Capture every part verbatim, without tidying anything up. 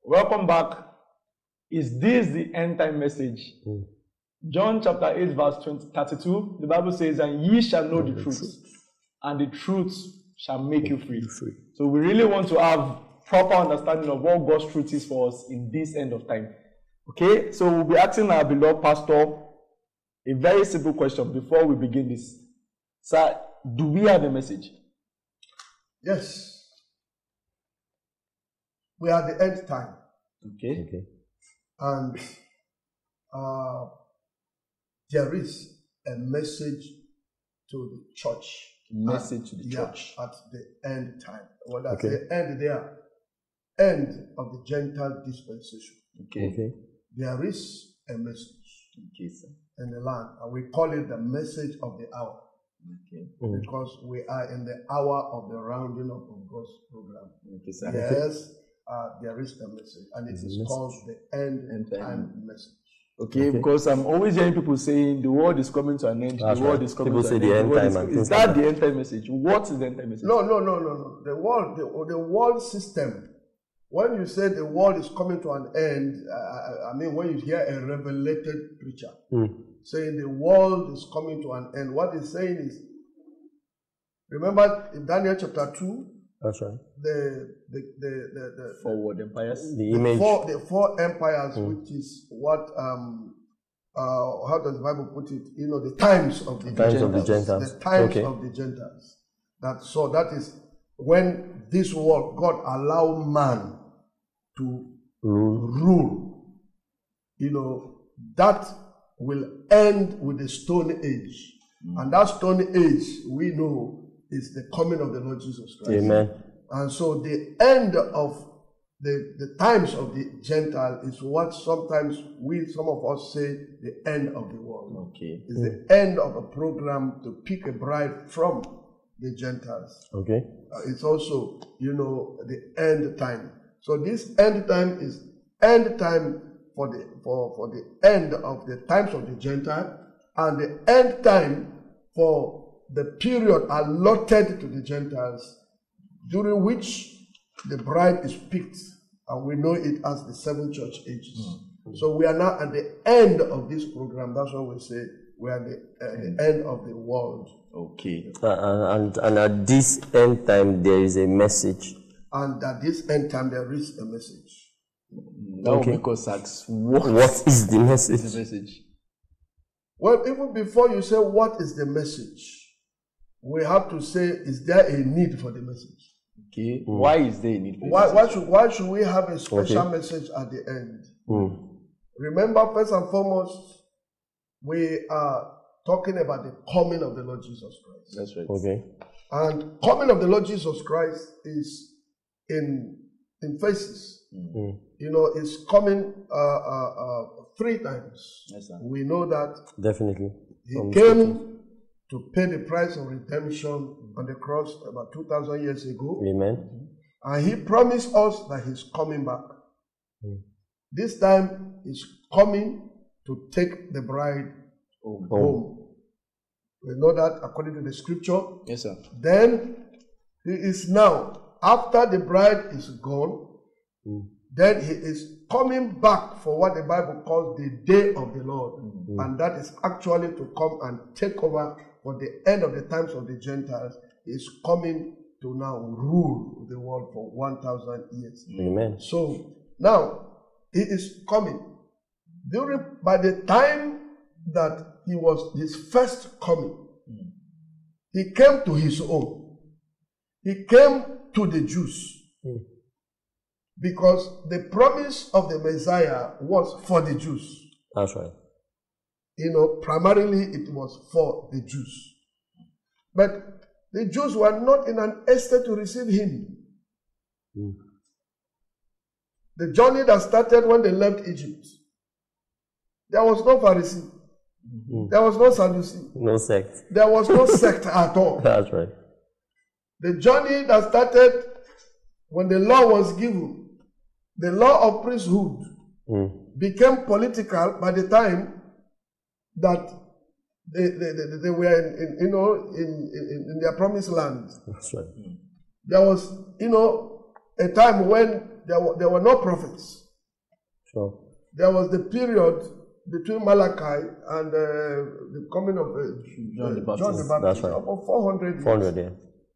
Welcome back. Is this the end time message? Mm. John chapter eight, verse thirty-two, the Bible says, and ye shall know the truth, and the truth shall make you free. So we really want to have proper understanding of what God's truth is for us in this end of time. Okay, so we'll be asking our beloved pastor a very simple question before we begin this. Sir, do we have a message? Yes. We are at the end time. Okay. Okay. And uh, there is a message to the church. Message at, to the yeah, church. At the end time. Well, that's Okay. the end there. End of the Gentile dispensation. Okay. Okay. There is a message okay, sir. in the land. And we call it the message of the hour. Okay. Mm. Because we are in the hour of the rounding up of God's program. Okay, sir. Yes. Uh, there is a message, and it is message. called the end, end time, time message. Okay, okay, because I'm always hearing people saying the world is coming to an end. That's the world right. is coming people to say an the end. end time. Is, and is that like the end time message? What is the end time message? No, no, no, no, no. The world, the, the world system. When you say the world is coming to an end, uh, I mean when you hear a revelated preacher mm. saying the world is coming to an end, what he's saying is, remember in Daniel chapter two. That's right. The the the the, the forward empires. The, the image. Four, the four empires, mm. which is what um uh how does the Bible put it? You know, the times of the, the times Gentiles. of the Gentiles. The times okay. of the Gentiles. That so that is when this world God allow man to rule. rule. You know, that will end with the Stone Age, mm. and that Stone Age we know is the coming of the Lord Jesus Christ. Amen. And so the end of the, the times of the Gentile is what sometimes we, some of us say, the end of the world. Okay. It's mm. the end of a program to pick a bride from the Gentiles. Okay. Uh, it's also, you know, the end time. So this end time is end time for the for, for the end of the times of the Gentile, and the end time for the period allotted to the Gentiles, during which the bride is picked, and we know it as the seven church ages. Mm-hmm. So we are now at the end of this program. That's why we say we are at the, uh, the end of the world. Okay. Uh, and, and at this end time, there is a message. And at this end time, there is a message. Now okay. Because ask, what, what is the message? Is the message? Well, even before you say what is the message, we have to say, is there a need for the message? Okay. Mm. Why is there a need for why, the why should Why should we have a special okay. message at the end? Mm. Remember, first and foremost, we are talking about the coming of the Lord Jesus Christ. That's right. Okay. And coming of the Lord Jesus Christ is in in phases. Mm. You know, it's coming uh, uh, uh, three times. Yes, sir. We know that. Definitely. He From came to pay the price of redemption on the cross about two thousand years ago. Amen. And he promised us that he's coming back. Mm. This time he's coming to take the bride home. home. We know that according to the scripture. Yes, sir. Then he is now, after the bride is gone, mm. then he is coming back for what the Bible calls the day of the Lord. Mm. And that is actually to come and take over for the end of the times of the Gentiles. He is coming to now rule the world for one thousand years. Amen. So now he is coming. During by the time that he was his first coming, mm. he came to his own. He came to the Jews. Mm. Because the promise of the Messiah was for the Jews. That's right. You know, primarily it was for the Jews. But the Jews were not in an estate to receive him. Mm. The journey that started when they left Egypt, there was no Pharisee. Mm. There was no Sadducee. No sect. There was no sect at all. That's right. The journey that started when the law was given, the law of priesthood mm. became political by the time that they, they, they, they were in, in, you know, in, in, in their promised land. That's right. There was, you know, a time when there were, there were no prophets. Sure. There was the period between Malachi and uh, the coming of uh, John the Baptist. John the Baptist, That's right. about four hundred years. four hundred, yeah.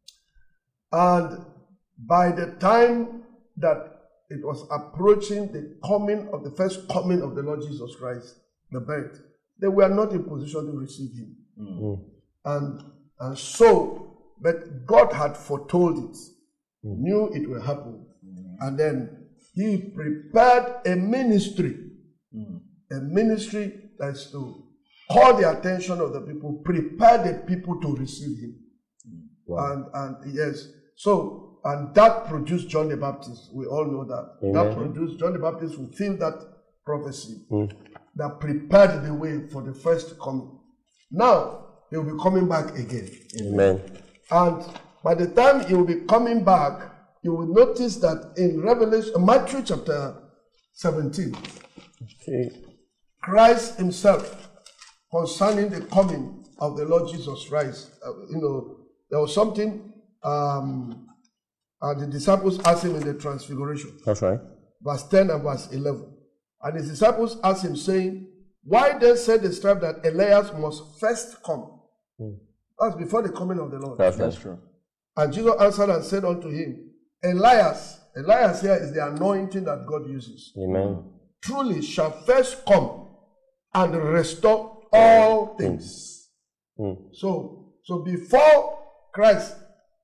And by the time that it was approaching the coming of the first coming of the Lord Jesus Christ, the birth, they were not in position to receive him. Mm. And, and so, but God had foretold it, mm. knew it will happen. Mm. And then he prepared a ministry, mm. a ministry that is to call the attention of the people, prepare the people to receive him. Mm. Wow. And, and yes, so, and that produced John the Baptist. We all know that. Amen. That produced John the Baptist fulfilled that prophecy mm. that prepared the way for the first coming. Now, he will be coming back again. Amen. And by the time he will be coming back, you will notice that in Revelation, Matthew chapter seventeen, okay. Christ himself, concerning the coming of the Lord Jesus Christ, uh, you know, there was something um, uh, the disciples asked him in the Transfiguration. That's right. Verse ten and verse eleven. And his disciples asked him, saying, why then said the scribe that Elias must first come? Hmm. That's before the coming of the Lord. That's, That's true. And Jesus answered and said unto him, Elias, Elias here is the anointing that God uses. Amen. Truly shall first come and restore all things. Hmm. So, so before Christ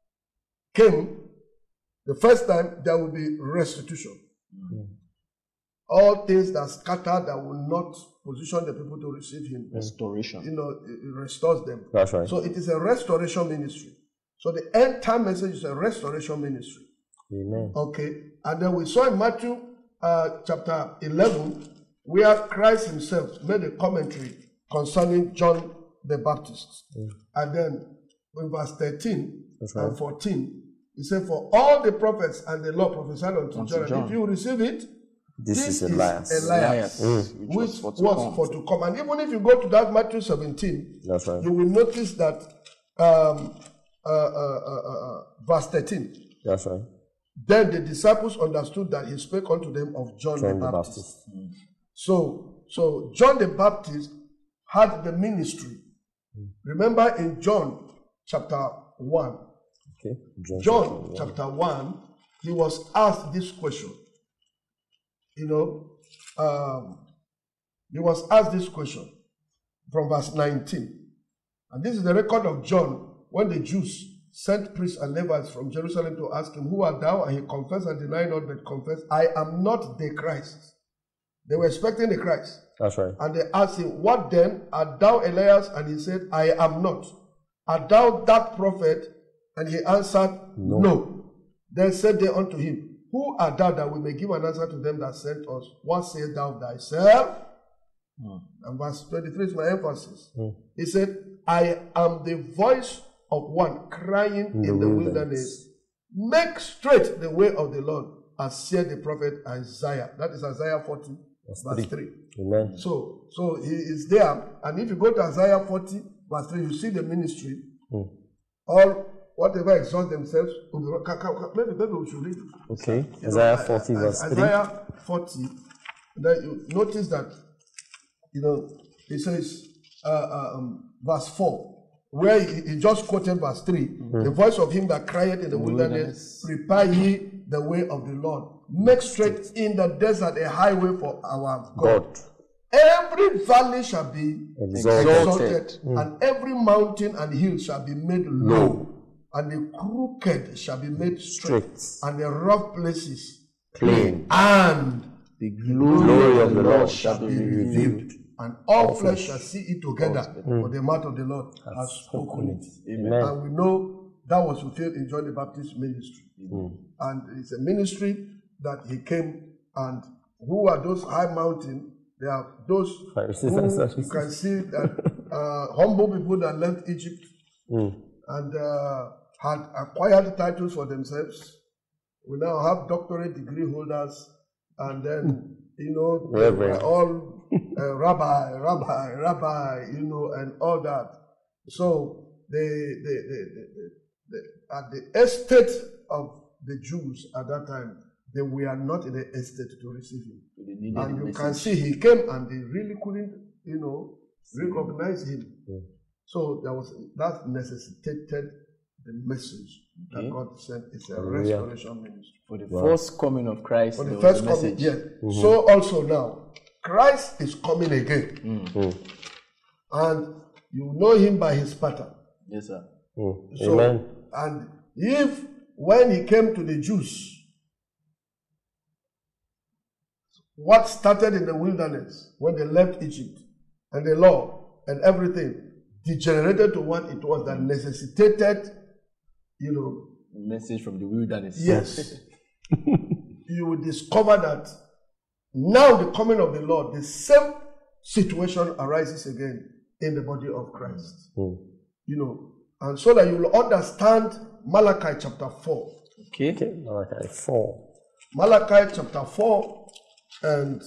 came, the first time, there will be restitution. Hmm. All things that scatter that will not position the people to receive him. Restoration. You know, it, it restores them. That's right. So it is a restoration ministry. So the end time message is a restoration ministry. Amen. Okay. And then we saw in Matthew uh, chapter eleven, where Christ himself made a commentary concerning John the Baptist. Mm. And then in verse thirteen right. and fourteen, he said, for all the prophets and the law prophesied unto, unto John, John, if you receive it, This, this is Elias, is Elias mm. which, which was, for to, was for to come. And even if you go to that Matthew seventeen, that's right. you will notice that um, uh, uh, uh, uh, verse thirteen. That's right. Then the disciples understood that he spake unto them of John, John the Baptist. Baptist. Mm. So, so John the Baptist had the ministry. Mm. Remember in John chapter one. Okay. John, John chapter one, he was asked this question. You know, um, he was asked this question from verse nineteen. And this is the record of John when the Jews sent priests and Levites from Jerusalem to ask him, who art thou? And he confessed and denied not, but confessed, I am not the Christ. They were expecting the Christ. That's right. And they asked him, what then? Art thou Elias? And he said, I am not. Art thou that prophet? And he answered, no. no. Then said they unto him, who art thou that we may give an answer to them that sent us? What sayest thou thyself? Mm. And verse twenty-three is my emphasis. Mm. He said, I am the voice of one crying in, in the, the wilderness. wilderness. Make straight the way of the Lord, as said the prophet Isaiah. That is Isaiah forty, That's verse three. three. Amen. So, so he is there. And if you go to Isaiah forty, verse three, you see the ministry. Mm. All whatever exalt themselves, maybe, maybe we should read it. Okay, you Isaiah know, forty, verse three. Isaiah forty, then you notice that, you know, it says, uh, uh, um, verse four, where he, he just quoted verse three, mm-hmm. the voice of him that crieth in the wilderness, prepare ye the way of the Lord, make straight in the desert a highway for our God. God. Every valley shall be exalted, exalted mm. and every mountain and hill shall be made low. low. And the crooked shall be made straight, straight. And the rough places clean, and the glory of the Lord shall be revealed, and all flesh shall see it together, mm. for the mouth of the Lord has spoken it. Amen. And we know that was fulfilled in John the Baptist's ministry. Mm. And it's a ministry that he came, and who are those high mountains? They are those who you can see that uh, humble people that left Egypt. Mm. And uh, had acquired titles for themselves. We now have doctorate degree holders, and then, you know, they're all uh, rabbi, rabbi, rabbi, you know, and all that. So, they, they, they, they, they, at the estate of the Jews at that time, they were not in the estate to receive him. So and you can see he came and they really couldn't, you know, recognize him. Yeah. So there was that necessitated the message okay. that God sent. It's a Hallelujah. restoration ministry. For the Wow. first coming of Christ, For the there first was a coming, message. yes. Mm-hmm. So also now, Christ is coming again. Mm. Mm. And you know him by his pattern. Yes, sir. Mm. So, Amen. and if when he came to the Jews, what started in the wilderness when they left Egypt and the law and everything degenerated to what it was that necessitated, you know, The message from the wilderness. yes, you will discover that now the coming of the Lord, the same situation arises again in the body of Christ. Mm. You know, and so that you will understand Malachi chapter four. Okay. Okay, Malachi four. Malachi chapter four and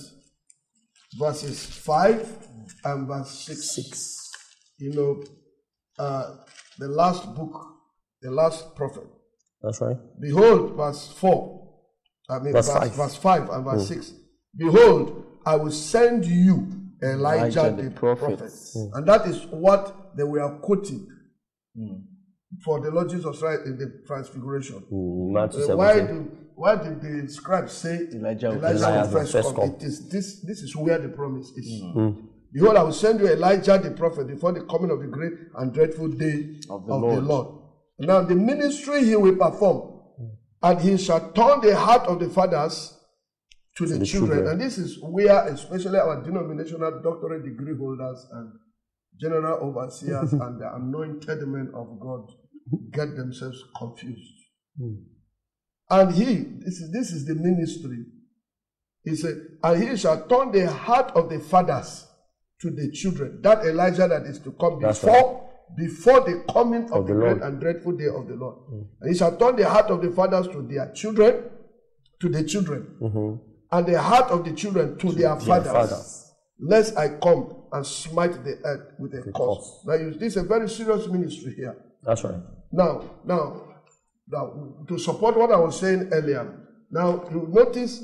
verses five and verse six. Six. You know, uh, the last book, the last prophet. That's right. Behold, verse four. I mean, Verse verse, five. verse five and verse six. Behold, I will send you Elijah, Elijah the, the prophet. prophet. And that is what they were quoting Mm. for the Lord Jesus Christ in the transfiguration. Mm, Matthew Uh, why seventeen. do why did the scribes say Elijah will Elijah Elijah will will first first come? come. It is this this is where the promise is. Mm. Behold, I will send you Elijah the prophet before the coming of the great and dreadful day Of the of Lord. the Lord. Now the ministry he will perform, and he shall turn the heart of the fathers to the, the children. children. And this is where especially our denominational doctorate degree holders and general overseers and the anointed men of God get themselves confused. Mm. And he, this is this is the ministry. He said, and he shall turn the heart of the fathers to the children. That Elijah that is to come That's before, before the coming of, Of the, the great Lord. and dreadful day of the Lord. And he shall turn the heart of the fathers to their children, to the children, Mm-hmm. and the heart of the children to, their, fathers, fathers. lest I come and smite the earth with a The curse. curse. Now, you, this is a very serious ministry here. That's right. Now, now, now, to support what I was saying earlier, now you notice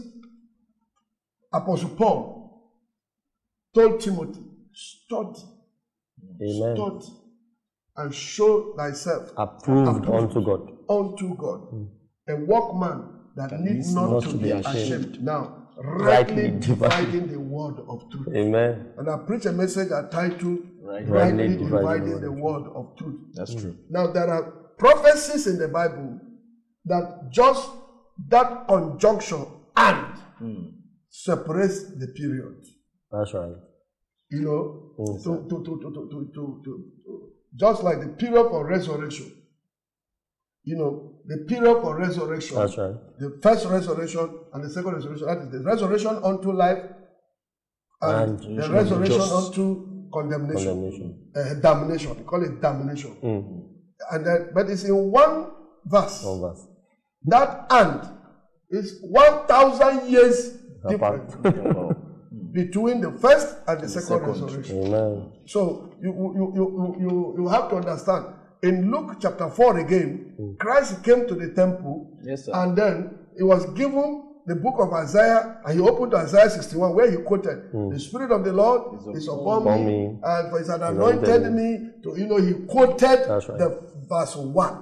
Apostle Paul told Timothy, study, Amen. study, and show thyself Approved Approved. unto God. unto God, a workman that needs not, not to be ashamed. Now, Rightly rightly dividing the word of truth. Amen. And I preach a message I titled Right. Rightly Rightly Dividing dividing the Word of Truth. That's true. Now, there are prophecies in the Bible that just that conjunction and Mm. separates the period. That's right. You know, Mm. to, to, to, to, to, to, to, to, just like the period for resurrection. You know, the period for resurrection. That's right. The first resurrection and the second resurrection. That is the resurrection unto life and, And the resurrection just. unto condemnation. Condemnation. Uh, damnation. They call it damnation. Mm. And then, but it's in one verse. One verse. That and is one thousand years Apart. different Wow. between the first and the, The second, second. resurrection. Amen. So you you, you, you, you have to understand. In Luke chapter four again, Christ came to the temple, Yes, sir. and then he was given the book of Isaiah, and he opened to Isaiah sixty-one, where he quoted, "The Spirit of the Lord Is is upon upon me, me, and for He had anointed anointed me." To, you know, he quoted That's right. the verse one,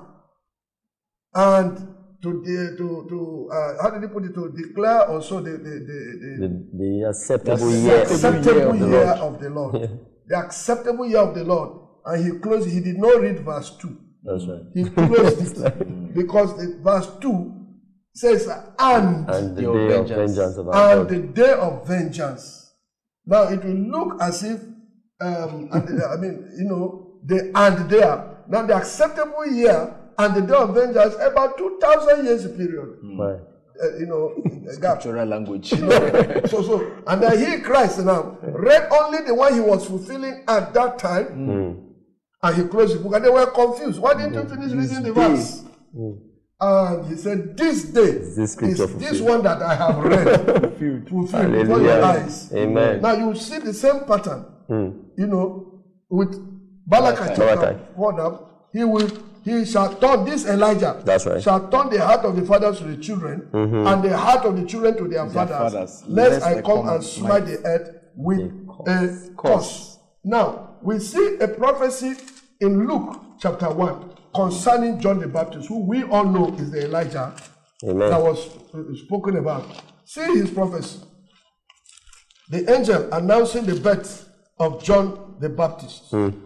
and to the, to to uh, how did he put it? To declare also the the the, the, The, the acceptable The year. acceptable year year of of the the Lord. Lord. Yeah. The acceptable year of the Lord. And he closed, he did not read verse two. That's right. He closed it because the verse two says, and, And the Day of day of vengeance. vengeance of our and God. the day of vengeance. Now it will look as if, um, and, I mean, you know, the and there. Now the acceptable year and the day of vengeance, about two thousand years period. Right. Uh, you know, a gap. Scriptural language. so, so, and then he, Christ now, read only the one he was fulfilling at that time, Mm. and he closed the book, and they were confused. Why didn't you finish This reading the day. verse? And he said, this day is this scripture this fulfilled? one that I have read, Fulfilled. fulfilled before your Hallelujah. eyes. Amen. Now you see the same pattern, Mm. you know, with Malachi chapter Malachi. four now, he will he shall turn, this Elijah, That's right. shall turn the heart of the fathers to the children, Mm-hmm. and the heart of the children to their, Their fathers, fathers, lest lest I they come come and and smite smite the earth with a a curse. Now, we see a prophecy in Luke chapter one concerning John the Baptist, who we all know is the Elijah Amen. that was uh, spoken about. See his prophecy. The angel announcing the birth of John the Baptist. Mm.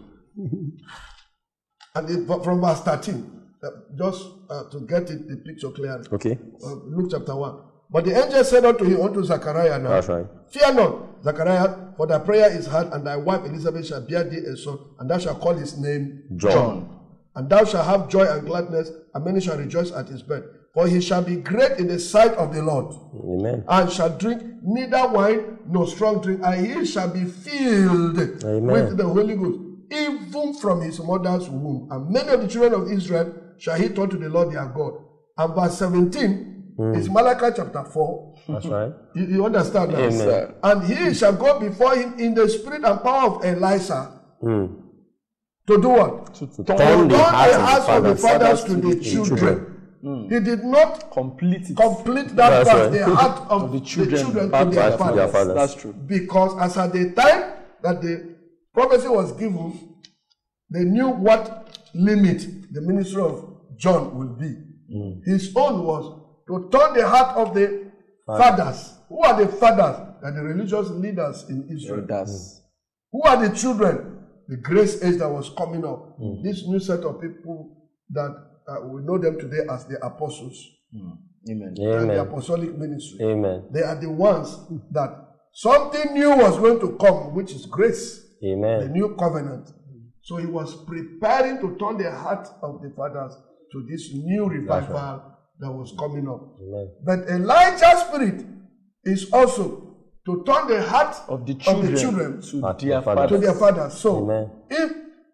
And it, from verse thirteen, uh, just uh, to get it, the picture clear. Okay. Uh, Luke chapter one. But the angel said unto him, unto Zechariah now, That's right. fear not, Zechariah, for thy prayer is heard, and thy wife Elizabeth shall bear thee a son, and thou shalt call his name John. John. And thou shalt have joy and gladness, and many shall rejoice at his birth. For he shall be great in the sight of the Lord, Amen. and shall drink neither wine nor strong drink, and he shall be filled Amen. with the Holy Ghost, even from his mother's womb. And many of the children of Israel shall he turn to the Lord their God. And verse seventeen is Malachi chapter four. That's right. You, you understand that? Amen. And he shall go before him in the spirit and power of Elisha. Mm. To do what? To To turn turn the Turn hearts the of the hearts of the fathers. fathers to to the the children. children. He did not complete it. complete that That's part, right. the heart of, Of the the children, children, back to their to their fathers. fathers. That's true. Because as at the time that the prophecy was given, they knew what limit the ministry of John will be. Mm. His own was to turn the heart of the fathers. Who are the fathers? They are the religious leaders in Israel. That's Who are the children? The grace age that was coming up. Mm. This new set of people that uh, we know them today as the apostles Amen. and the Amen. apostolic ministry. Amen. They are the ones that something new was going to come, which is grace, the Amen. new covenant. So he was preparing to turn the heart of the fathers to this new revival that was coming up. Amen. But Elijah's spirit is also to turn the heart Of the children, of the children to Back to their the fathers. to fathers. their fathers. So Amen. if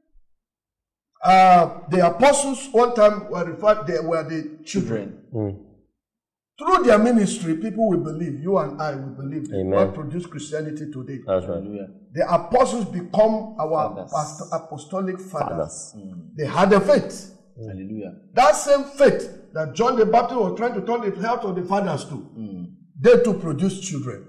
uh, the apostles one time were referred, they were the children. Children. Mm. Through their ministry, people will believe. You and I will believe. Amen. What produced Christianity today? That's right. Hallelujah. The apostles become our Fathers. past- apostolic fathers. Fathers. They had a faith. Hallelujah. That same faith that John the Baptist was trying to turn the heart of the fathers to, they too produced children.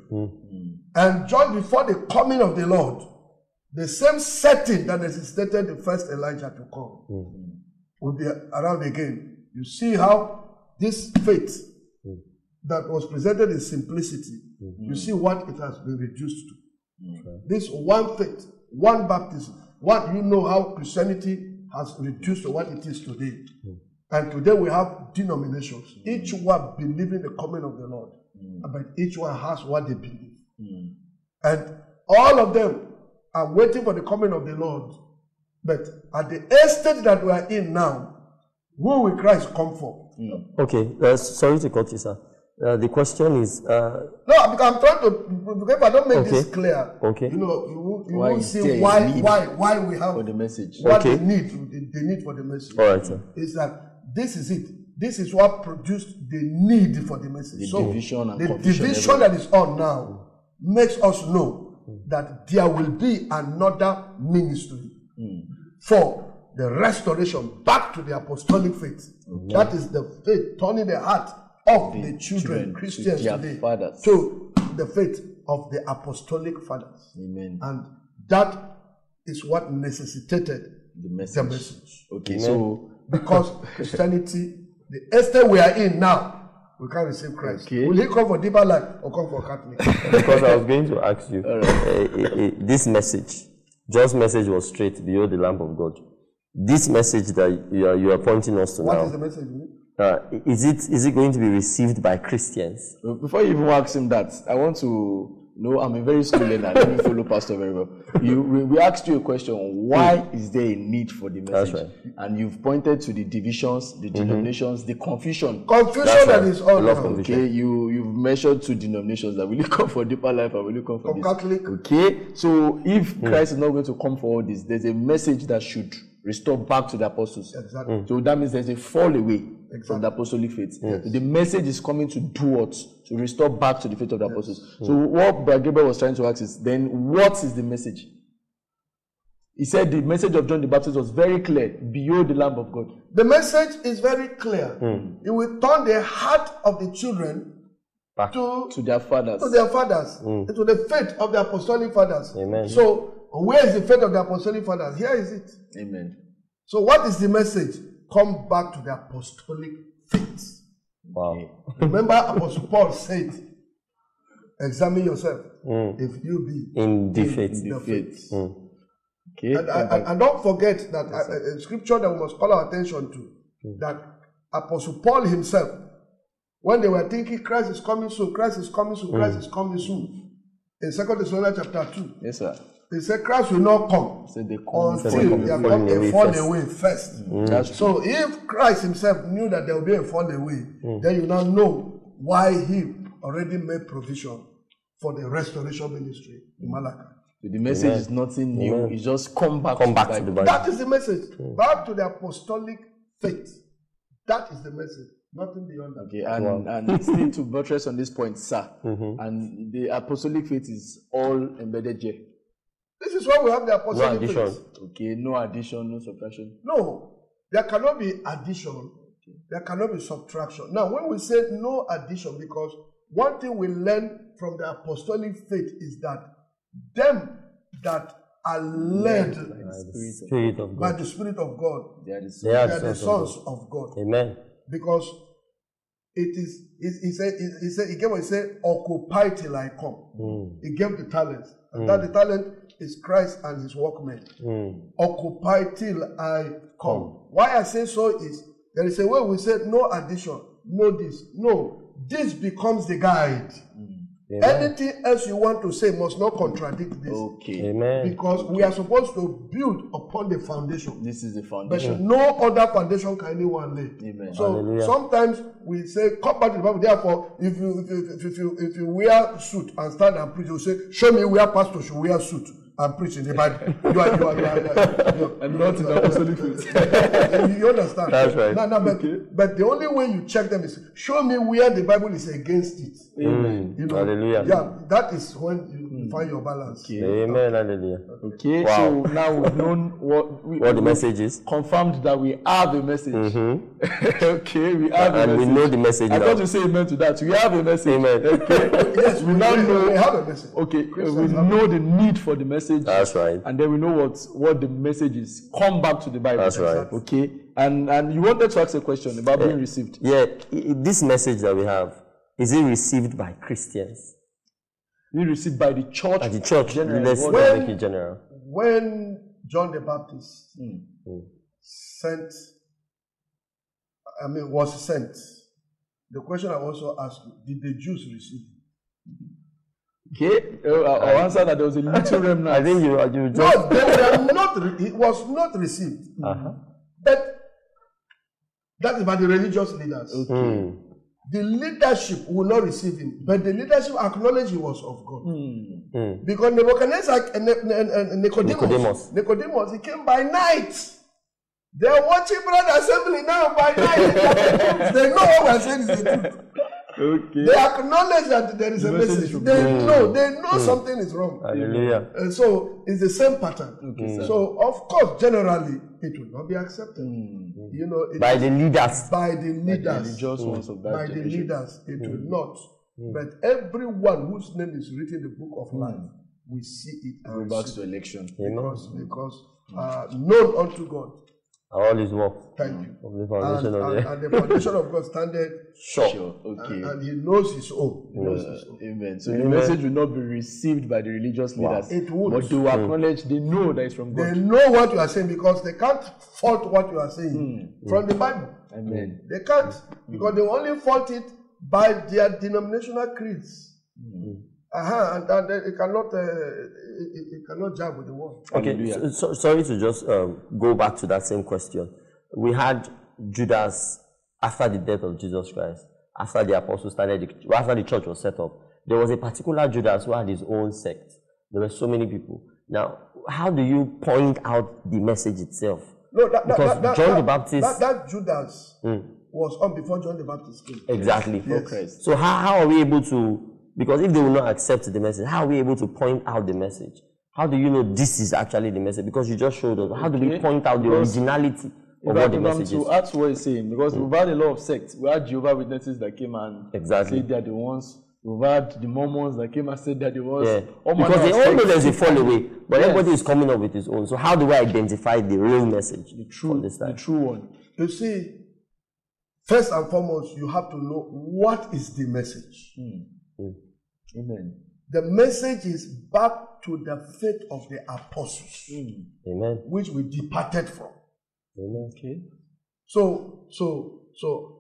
And John, before the coming of the Lord, the same setting that necessitated the first Elijah to come would be around again. You see how this faith that was presented in simplicity, you see what it has been reduced to. This one faith, one baptism, one, you know how Christianity has reduced to what it is today. And today we have denominations, each one believing the coming of the Lord, but each one has what they believe. And all of them are waiting for the coming of the Lord. But at the estate that we are in now, who will Christ come for? Okay. Uh, sorry to cut you, sir. Uh, the question is, uh, No, because I'm trying to, because if I don't make Okay. this clear, Okay. you know, you won't, you Why won't is see there a why, need why, why we have For the message. what Okay. they need, the, the need for the message. all right, sir. Is that this is it. This is what produced the need for the message. The so division and the confusion division everywhere. that is on now makes us know that there will be another ministry for the restoration back to the apostolic faith. That is the faith, turning the heart of the, The children, children to Christians their today, fathers. to the faith of the apostolic fathers. Amen. And that is what necessitated The message. the message. Okay, Amen. so Because Christianity, the estate we are in now, we can't receive Christ. Okay. Will he come for deeper life or come for Catholic? Because I was going to ask you, uh, uh, uh, this message, John's message was straight, behold the Lamb of God. This message that you are, you are pointing us to What now, is the message? you mean? uh, is it is it going to be received by Christians? before you even ask him that, I want to know, I'm a very school learner. Let me follow Pastor very well. You, we, we asked you a question, why is there a need for the message? That's right. And you've pointed to the divisions, the denominations, the confusion. Confusion That's that right. is all A lot of now. confusion. Okay, you, you've measured two denominations that will you come for deeper life and will you come for From this? Catholic. Okay, so if Christ is not going to come for all this, there's a message that should restore back to the apostles. Exactly. So that means there's a fall away Exactly. from the apostolic faith. The message is coming to do what? To restore back to the faith of the apostles. So what Brother Gabriel was trying to ask is, then what is the message? He said the message of John the Baptist was very clear. Behold the Lamb of God. The message is very clear. Mm. It will turn the heart of the children back to, to their fathers. To their fathers. Mm. To the faith of the apostolic fathers. Amen. So, where is the faith of the apostolic fathers? Here is it. Amen. So, what is the message? Come back to the apostolic faith. Wow. Remember, Apostle Paul said, examine yourself mm. if you be in the faith. In the faith. Mm. Okay. And, and, and don't forget that yes, a, a scripture that we must call our attention to, mm. that Apostle Paul himself, when they were thinking Christ is coming soon, Christ is coming soon, mm. Christ is coming soon, in Second Thessalonians chapter two, yes, sir. They said Christ will not come so they come until they, they have come a fall away first. Mm. So if Christ himself knew that there will be a fall away, mm. then you now know why he already made provision for the restoration ministry in Malachi. So the message Amen. Is nothing new. Amen. It's just come back, come to, back the to the Bible. That is the message. Mm. Back to the apostolic faith. That is the message. Nothing beyond that. Okay, and, wow. and still to buttress on this point, sir, mm-hmm. and the apostolic faith is all embedded here. This is why we have the apostolic no faith. Okay, no addition, no subtraction. No, there cannot be addition. Okay. There cannot be subtraction. Now, when we say no addition, because one thing we learn from the apostolic faith is that them that are led by the Spirit of God, by the Spirit of God they are the, they are the sons of, of God. Amen. Because it is, he said, he said, he gave what he said, occupy till I come. Mm. He gave the talents. And mm. that the talent is Christ and his workmen. Mm. Occupy till I come. Mm. Why I say so is, there is a way we say no addition, no this. No, this becomes the guide. Mm. Anything else you want to say must not contradict this. Okay. Amen. Because okay. we are supposed to build upon the foundation. This is the foundation. But no other foundation can anyone lay. Amen. So Hallelujah. Sometimes we say, come back to the Bible. Therefore, if you if you, if you if you wear suit and stand and preach, you say, show me where pastor should wear suit and preach in the Bible. You are you are you are, you are, you are and not in the apostolic faith. You understand? That's right. No, no, but, okay. but the only way you check them is show me where the Bible is against it. Amen. You know, Hallelujah. Yeah, that is when you mm. find your balance. Okay. Amen. Hallelujah. Okay. Wow. So now we've known what we, what the message is. Confirmed that we have a message. Mm-hmm. Okay, we have and a message. And we know the message I now. thought you say amen to that. We have a message. Amen. Okay. Yes, we, we now know. We have a message. Okay, Christians we know the need for the message. That's right. And then we know what what the message is. Come back to the Bible. That's right. Okay. And and you wanted to ask a question about yeah. being received. Yeah, this message that we have, is it received by Christians? Is it received by the church? By the church. General. Let's when, make it general. When John the Baptist mm. sent, I mean, was sent, the question I also asked you, did the Jews receive it? Okay, uh, I'll answer that there was a little remnant. I think you, you just... No, they were not, it was not received. Uh-huh. But that is by the religious leaders. Okay. Mm. The leadership will not receive him, but the leadership acknowledged he was of God. Mm. Mm. Because Nebuchadnezzar and Nicodemus, Nicodemus, Nicodemus, he came by night. They are watching brother assembly now by night. They know what we're saying is the truth. Okay. They acknowledge that there is the a message. message. They mm. know, they know mm. something is wrong. Hallelujah. And so it's the same pattern. Okay, mm. So of course, generally, it will not be accepted. Mm. You know, it by the leaders. By the leaders. By the, mm. of that by the leaders, it mm. will not. Mm. But everyone whose name is written in the book of life, mm. we see it. And go back to election. Because, because uh, known unto God. All his work. Thank you. Of the foundation and, of and, and the foundation of God standeth sure. sure. Okay. And, and he knows his own. He knows uh, his own. Amen. So Amen. the message will not be received by the religious Wow. leaders. It would. But they will acknowledge, they know that it's from God. They know what you are saying because they can't fault what you are saying mm. from the Bible. Amen. They can't mm. because they only fault it by their denominational creeds. Mm. Uh-huh, and, and it cannot uh, it, it cannot jab with the word. Okay, so, so, sorry to just um, go back to that same question. We had Judas after the death of Jesus Christ, after the apostles started, the, after the church was set up. There was a particular Judas who had his own sect. There were so many people. Now, how do you point out the message itself? No, that, because that, that, John that, the Baptist, that, that Judas mm. was on before John the Baptist came. Exactly. Yes. So how, how are we able to? Because if they will not accept the message, how are we able to point out the message? How do you know this is actually the message? Because you just showed us. How do we Okay. point out the Because originality If of I what the can come message to is? add to what he's saying, because we've had a lot of sects. We had Jehovah Witnesses that came and Exactly. said they're the ones. We've had the Mormons that came and said that they was. Yeah. all Because manner they of all know sects. there's a fall away, but Yes. everybody is coming up with his own. So how do I identify the real message? The true, this the time? true one. You see, first and foremost, you have to know what is the message. Amen. The message is back to the faith of the apostles, Amen. which we departed from. Amen. Okay. So, so, so,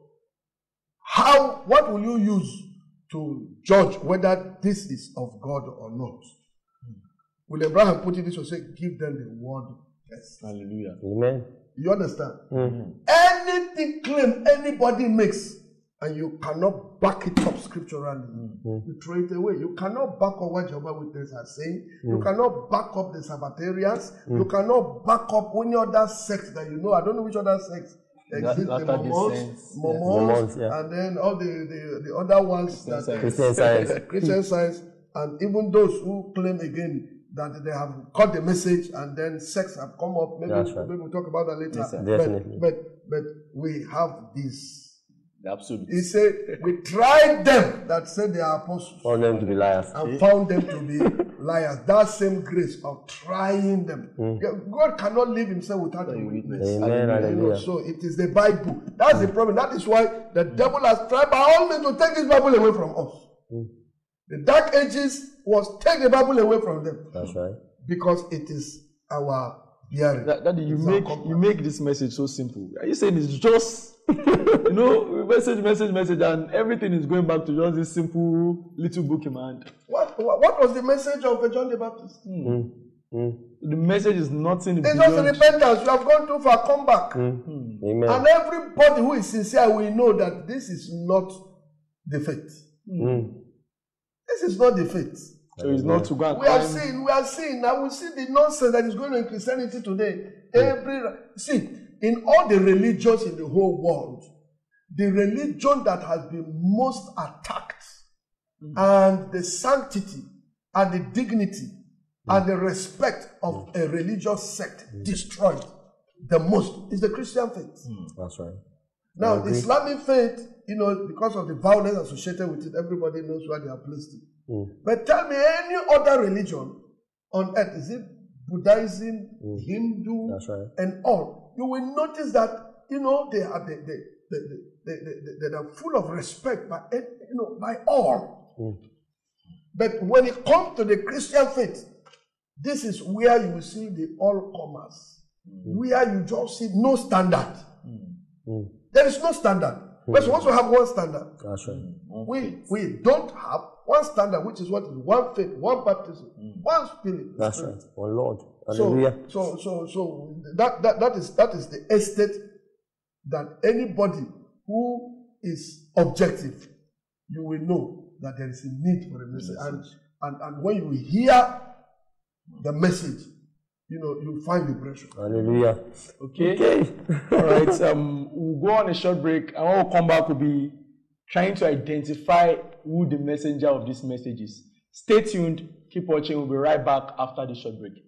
how, what will you use to judge whether this is of God or not? Will Abraham put it this way, say, give them the word test. Hallelujah. Amen. You understand? Mhm. Anything claim anybody makes, and you cannot back it up scripturally, you throw it away. You cannot back up what Jehovah's Witnesses are saying. You cannot back up the Sabbatarians. You cannot back up any other sect that you know. I don't know which other sects exist. The Latter-day Mormons, Saints, Mormons, Mormons, yeah. and then all the, the, the other ones that Science. Christian Science. Christian Science, and even those who claim again that they have caught the message and then sects have come up. Maybe, That's right. maybe we'll talk about that later. Yes, sir. But- Definitely. But, but we have this. Absolutely. He said, we tried them that said they are apostles Found them to be liars. and found them to be liars. That same grace of trying them. God cannot leave himself without a witness. Amen. You know, Hallelujah. so it is the Bible. That's the problem. That is why the devil has tried by all means to take this Bible away from us. The dark ages was take the Bible away from them That's right. because it is our bearing. That, that you It's our make compass. you make this message so simple. Are you saying it's just you know message, message, message, and everything is going back to just this simple little book in my hand? What, what, what was the message of John the Baptist? Mm. Mm. The message is nothing It's just beyond. repentance. You have gone too far. Come back. Mm. Amen. And everybody who is sincere will know that this is not the faith. Mm. This is not the faith. So it's not to go and We are climb- seeing, we are seeing, now we see the nonsense that is going on in Christianity today. Every see, in all the religions in the whole world, the religion that has been most attacked and the sanctity and the dignity and the respect of a religious sect destroyed the most is the Christian faith. That's right. Now, the Islamic faith, you know, because of the violence associated with it, everybody knows where they are placed it. Mm. But tell me any other religion on earth, is it Buddhism, Hindu, That's right. and all, you will notice that, you know, they are, they, they, they, they, they, they, they are full of respect by, you know, by all. Mm. But when it comes to the Christian faith, this is where you will see the all-comers, where you just see no standard. Mm. There is no standard. We're supposed to have one standard. That's right. We we don't have one standard, which is what is one faith, one baptism, one spirit. That's right. Oh Lord. So, Hallelujah. so so so that, that that is that is the estate that anybody who is objective, you will know that there is a need for a message. And and, and when you hear the message, you know, you find liberation. Hallelujah. Okay. Okay. All right. Um, we'll go on a short break, and when we come back, we'll be trying to identify who the messenger of this message is. Stay tuned. Keep watching. We'll be right back after the short break.